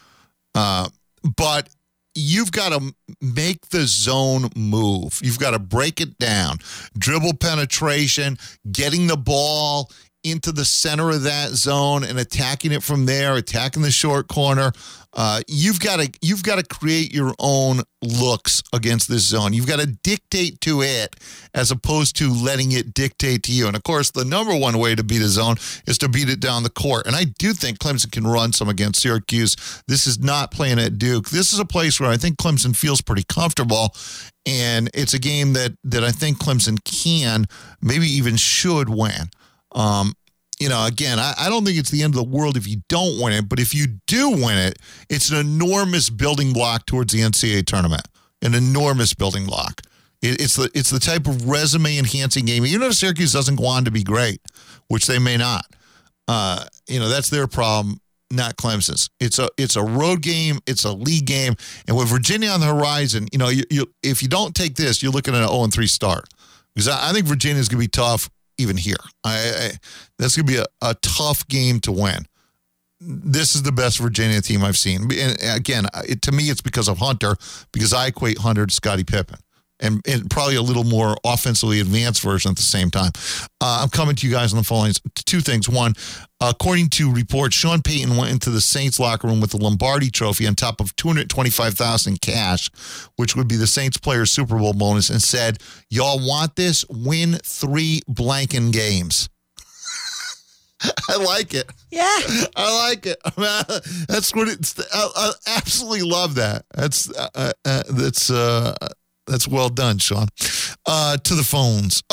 But you've got to make the zone move. You've got to break it down. Dribble penetration, getting the ball into the center of that zone and attacking it from there, attacking the short corner. You've got to create your own looks against this zone. You've got to dictate to it as opposed to letting it dictate to you. And of course, the number one way to beat a zone is to beat it down the court. And I do think Clemson can run some against Syracuse. This is not playing at Duke. This is a place where I think Clemson feels pretty comfortable. And it's a game that I think Clemson can, maybe even should win. Again, I don't think it's the end of the world if you don't win it, but if you do win it, it's an enormous building block towards the NCAA tournament. An enormous building block. It's the type of resume-enhancing game. Even if Syracuse doesn't go on to be great, which they may not, that's their problem, not Clemson's. It's a road game. It's a league game. And with Virginia on the horizon, if you don't take this, you're looking at an 0-3 start. Because I think Virginia's going to be tough even here. That's going to be a tough game to win. This is the best Virginia team I've seen. And again, to me, it's because of Hunter, because I equate Hunter to Scottie Pippen. And probably a little more offensively advanced version at the same time. I'm coming to you guys on the phone lines. Two things. One, according to reports, Sean Payton went into the Saints locker room with the Lombardi Trophy on top of $225,000 in cash, which would be the Saints players' Super Bowl bonus, and said, "Y'all want this? Win 3 blanking games." I like it. Yeah. I like it. That's what it's. I absolutely love that. That's well done, Sean. To the phones. Oh,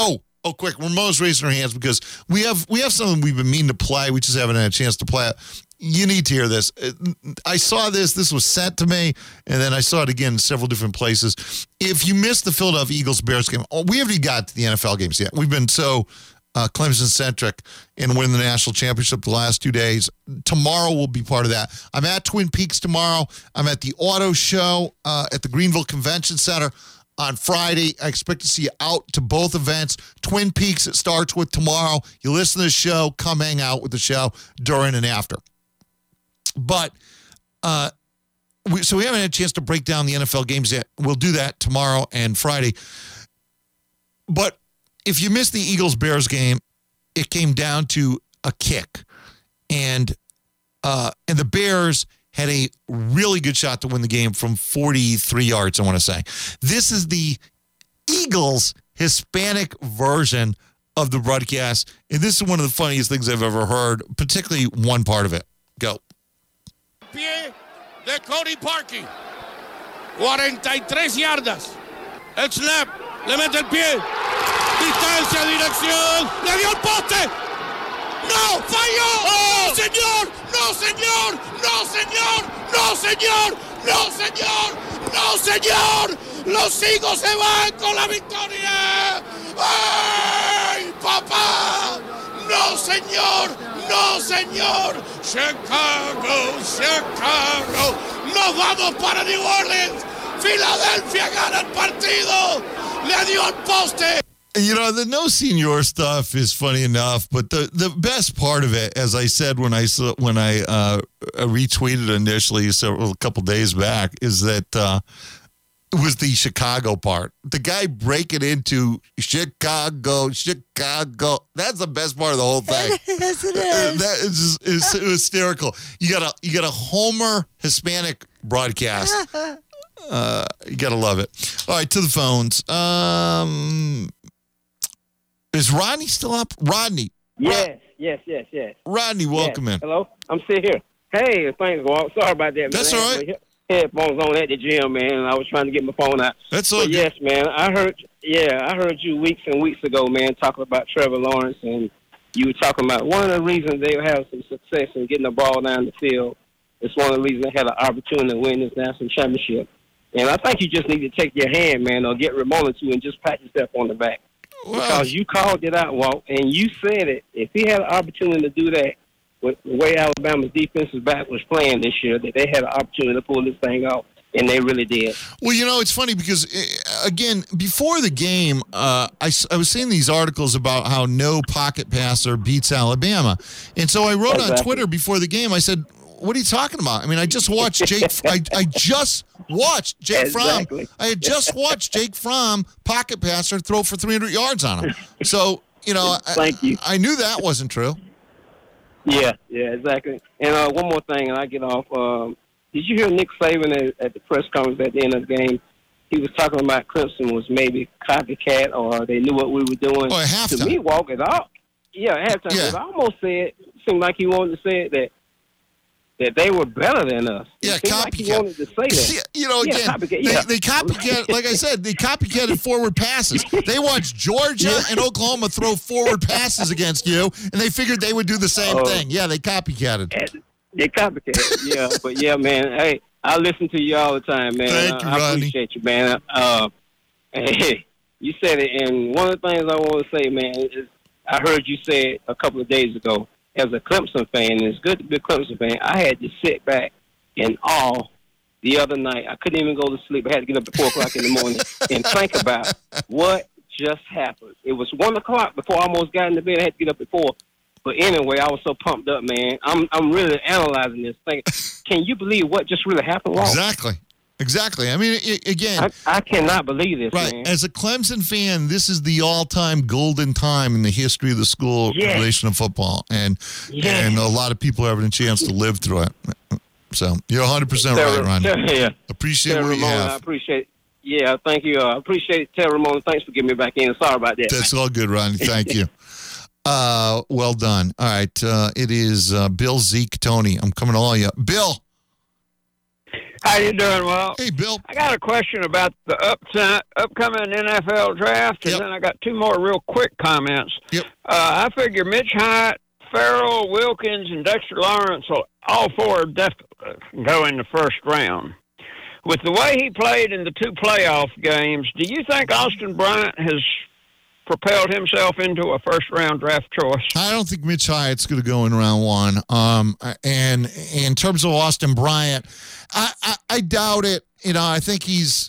Oh, quick. Ramon's raising her hands because we have something we've been meaning to play. We just haven't had a chance to play it. You need to hear this. I saw this. This was sent to me, and then I saw it again in several different places. If you missed the Philadelphia Eagles-Bears game, we haven't even got to the NFL games yet. We've been so Clemson-centric in winning the national championship the last 2 days. Tomorrow will be part of that. I'm at Twin Peaks tomorrow. I'm at the auto show at the Greenville Convention Center on Friday. I expect to see you out to both events. Twin Peaks, it starts with tomorrow. You listen to the show, come hang out with the show during and after. But so we haven't had a chance to break down the NFL games yet. We'll do that tomorrow and Friday. But if you missed the Eagles-Bears game, it came down to a kick. And the Bears had a really good shot to win the game from 43 yards, I want to say. This is the Eagles Hispanic version of the broadcast. And this is one of the funniest things I've ever heard, particularly one part of it. Go. Pie de Cody Parkey. 43 yardas. El snap. Le mete el pie. Distancia, dirección. Le dio el poste. ¡No! ¡Falló! ¡Oh! ¡No, señor! ¡No, señor! ¡No, señor! ¡No, señor! ¡No, señor! ¡No, señor! ¡Los Eagles se van con la victoria! ¡Ay, papá! ¡No, señor! ¡No, señor! ¡Chicago! ¡Chicago! ¡Nos vamos para New Orleans! ¡Filadelfia gana el partido! ¡Le dio el poste! You know, the no senior stuff is funny enough, but the best part of it, as I said when I retweeted initially a couple days back, is that was the Chicago part. The guy breaking into Chicago. That's the best part of the whole thing. Yes, it is. That is just hysterical. You got a Homer Hispanic broadcast. You got to love it. All right, to the phones. Is Rodney still up? Rodney. Yes. Rodney, welcome in. Hello, I'm sitting here. Hey, thanks, Walt. Sorry about that, man. That's all right. Headphones on at the gym, man, and I was trying to get my phone out. That's all good. Yes, man. I heard you weeks and weeks ago, man, talking about Trevor Lawrence, and you were talking about one of the reasons they have some success in getting the ball down the field. It's one of the reasons they had an opportunity to win this national championship. And I think you just need to take your hand, man, or get Ramona to and just pat yourself on the back. Well, because you called it out, Walt, and you said it. If he had an opportunity to do that with the way Alabama's defensive back was playing this year, that they had an opportunity to pull this thing off, and they really did. Well, you know, it's funny because, again, before the game, I was seeing these articles about how no pocket passer beats Alabama. And so I wrote on Twitter before the game, I said, what are you talking about? I mean, I just watched Jake. I just watched Jake Fromm. I had just watched Jake Fromm, pocket passer, throw for 300 yards on him. So, you know, I knew that wasn't true. Yeah, exactly. And one more thing, and I get off. Did you hear Nick Saban at the press conference at the end of the game? He was talking about Clemson was maybe copycat, or they knew what we were doing. Oh, at halftime. To me, Walk it off. Yeah, at halftime. Yeah. I almost said, seemed like he wanted to say that they were better than us. Yeah, copycat. Like he wanted to say that. Yeah, you know, again, they copycat, like I said, they copycatted forward passes. They watched Georgia and Oklahoma throw forward passes against you, and they figured they would do the same thing. Yeah, they copycatted. They copycatted, yeah. But, yeah, man, hey, I listen to you all the time, man. Thank you, Rodney. I appreciate you, man. Hey, you said it, and one of the things I want to say, man, is I heard you say it a couple of days ago. As a Clemson fan, and it's good to be a Clemson fan, I had to sit back in awe the other night. I couldn't even go to sleep. I had to get up at 4 o'clock in the morning and think about what just happened. It was 1 o'clock before I almost got into bed. I had to get up at 4. But anyway, I was so pumped up, man. I'm really analyzing this thing. Can you believe what just really happened, Walt? Exactly. I mean, again, I cannot believe this, right, man. As a Clemson fan, this is the all-time golden time in the history of the school relation of football. And a lot of people are having a chance to live through it. So you're 100% right, Ron. Yeah. Appreciate what you have. I appreciate it. Yeah, thank you. I appreciate it. Tell Ramona, thanks for getting me back in. Sorry about that. That's all good, Ronnie. Thank you. Well done. All right. It is Bill, Zeke, Tony. I'm coming to all of you. Bill. How you doing, Walt? Hey, Bill. I got a question about the upcoming NFL draft, and then I got two more real quick comments. Yep. I figure Mitch Hyatt, Farrell, Wilkins, and Dexter Lawrence will all four definitely go in the first round. With the way he played in the two playoff games, do you think Austin Bryant has propelled himself into a first-round draft choice? I don't think Mitch Hyatt's going to go in round one. And in terms of Austin Bryant, I doubt it. You know, I think he's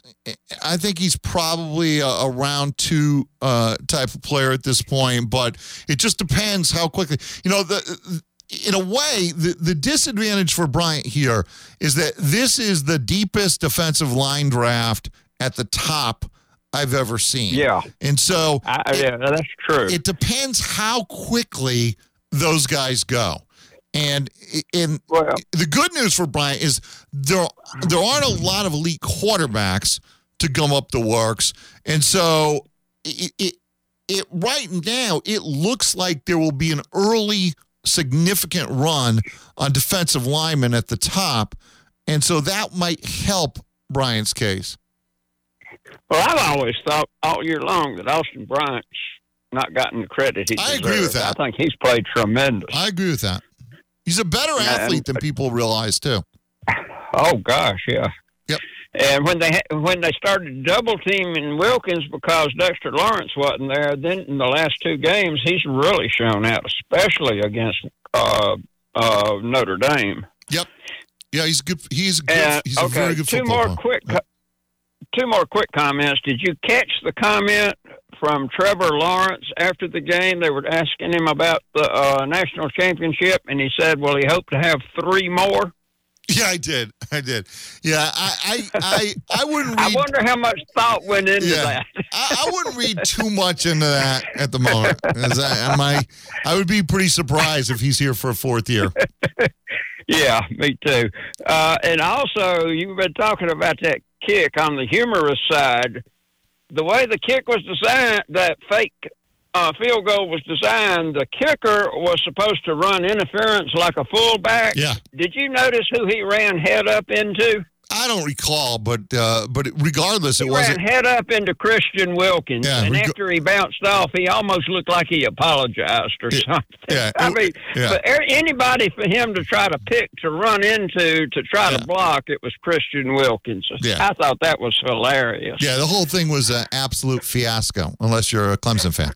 probably a round two type of player at this point. But it just depends how quickly. You know, in a way, the disadvantage for Bryant here is that this is the deepest defensive line draft at the top I've ever seen. Yeah. And so yeah, that's true. It depends how quickly those guys go. And the good news for Bryant is there aren't a lot of elite quarterbacks to gum up the works. And so it right now it looks like there will be an early significant run on defensive linemen at the top. And so that might help Bryant's case. Well, I've always thought all year long that Austin Bryant's not gotten the credit he deserves. I agree with that. I think he's played tremendous. I agree with that. He's a better athlete than people realize, too. Oh, gosh, yeah. Yep. And when they started double teaming Wilkins because Dexter Lawrence wasn't there, then in the last two games he's really shown out, especially against Notre Dame. Yep. Yeah, he's good. He's a very good football player. Two more quick comments. Did you catch the comment from Trevor Lawrence after the game? They were asking him about the national championship, and he said, well, he hoped to have 3 more. Yeah, I did. Yeah, I wouldn't read. I wonder how much thought went into that. I wouldn't read too much into that at the moment. I would be pretty surprised if he's here for a 4th year. Yeah, me too. And also, you've been talking about that kick on the humorous side. The way the kick was designed, that fake field goal was designed, the kicker was supposed to run interference like a fullback. Yeah. Did you notice who he ran head up into? I don't recall, but regardless, he ran head up into Christian Wilkins, and after he bounced off, he almost looked like he apologized or something. Yeah, but anybody for him to try to pick to run into to try to block, it was Christian Wilkins. Yeah. I thought that was hilarious. Yeah, the whole thing was an absolute fiasco, unless you're a Clemson fan.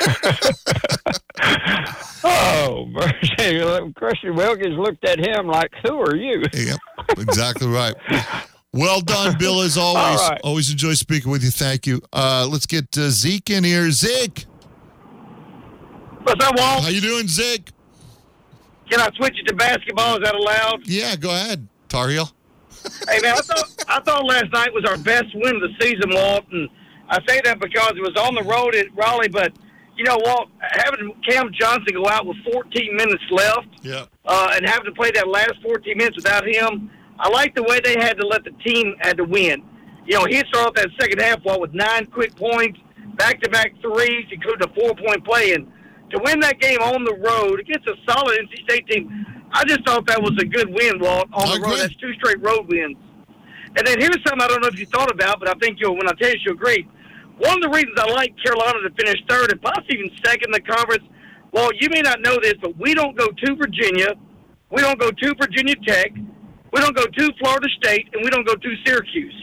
Oh, mercy. Christian Wilkins looked at him like, who are you? Yep, exactly right. Well done, Bill, as always. All right. Always enjoy speaking with you. Thank you. Let's get Zeke in here. Zeke. What's up, Walt? How you doing, Zeke? Can I switch it to basketball? Is that allowed? Yeah, go ahead, Tar Heel. Hey, man, I thought last night was our best win of the season, Walt, and I say that because it was on the road at Raleigh, but you know, Walt, having Cam Johnson go out with 14 minutes left and having to play that last 14 minutes without him, I like the way they had to let the team had to win. You know, he started off that second half, Walt, with 9 quick points, back-to-back threes, including a 4-point play. And to win that game on the road against a solid NC State team, I just thought that was a good win, Walt, on the road. That's 2 straight road wins. And then here's something I don't know if you thought about, but I think when I tell you, you'll agree. One of the reasons I like Carolina to finish third and possibly even second in the conference, well, you may not know this, but we don't go to Virginia, we don't go to Virginia Tech, we don't go to Florida State, and we don't go to Syracuse.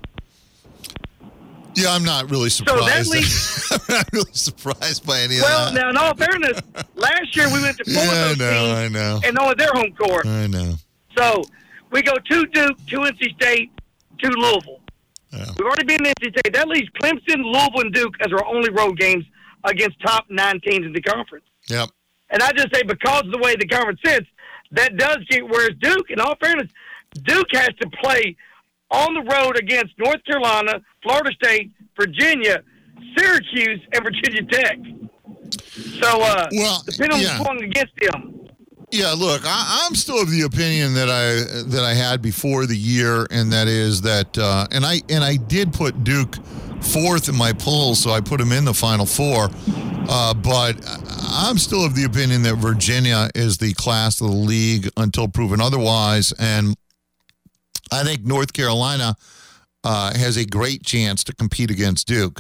Yeah, I'm not really surprised. So that leaves, I'm not really surprised by any of well, that. now, in all fairness, last year we went to 4 of those teams, I know. and on their home court. I know. So we go to Duke, to NC State, to Louisville. Yeah. We've already been in NC State. That leaves Clemson, Louisville, and Duke as our only road games against top 9 teams in the conference. Yep. And I just say because of the way the conference sits, that does get, whereas Duke, in all fairness, Duke has to play on the road against North Carolina, Florida State, Virginia, Syracuse, and Virginia Tech. So, depending on what's going against them. Yeah, look, I'm still of the opinion that I had before the year, and that is that, and I did put Duke 4th in my poll, so I put him in the Final Four. But I'm still of the opinion that Virginia is the class of the league until proven otherwise, and I think North Carolina has a great chance to compete against Duke.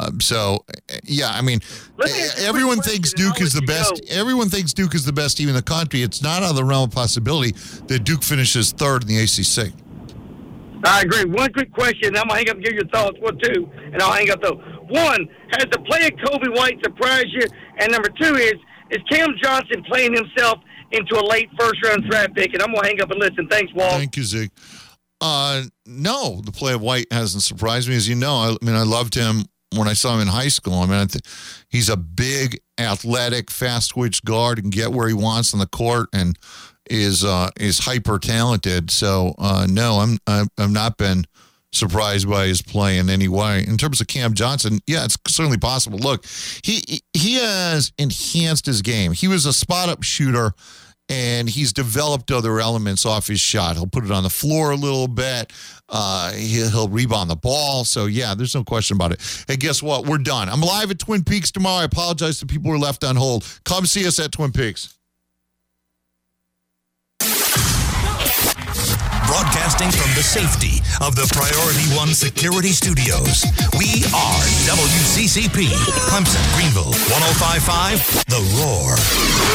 Everyone thinks Duke is the best. Everyone thinks Duke is the best team in the country. It's not out of the realm of possibility that Duke finishes third in the ACC. I agree. One quick question. I'm going to hang up and give your thoughts. One, two, and I'll hang up, though. One, has the play of Kobe White surprised you? And number two is Cam Johnson playing himself into a late first-round draft pick? And I'm going to hang up and listen. Thanks, Walt. Thank you, Zeke. No, the play of White hasn't surprised me. As you know, I loved him when I saw him in high school. He's a big, athletic, fast-twitch guard and get where he wants on the court and is hyper talented. So no, I've not been surprised by his play in any way. In terms of Cam Johnson, yeah, it's certainly possible. Look, he has enhanced his game. He was a spot-up shooter, and he's developed other elements off his shot. He'll put it on the floor a little bit. He'll rebound the ball. So, yeah, there's no question about it. Hey, guess what? We're done. I'm live at Twin Peaks tomorrow. I apologize to people who are left on hold. Come see us at Twin Peaks. Broadcasting from the safety of the Priority One Security Studios, we are WCCP, Clemson, Greenville, 105.5, The Roar.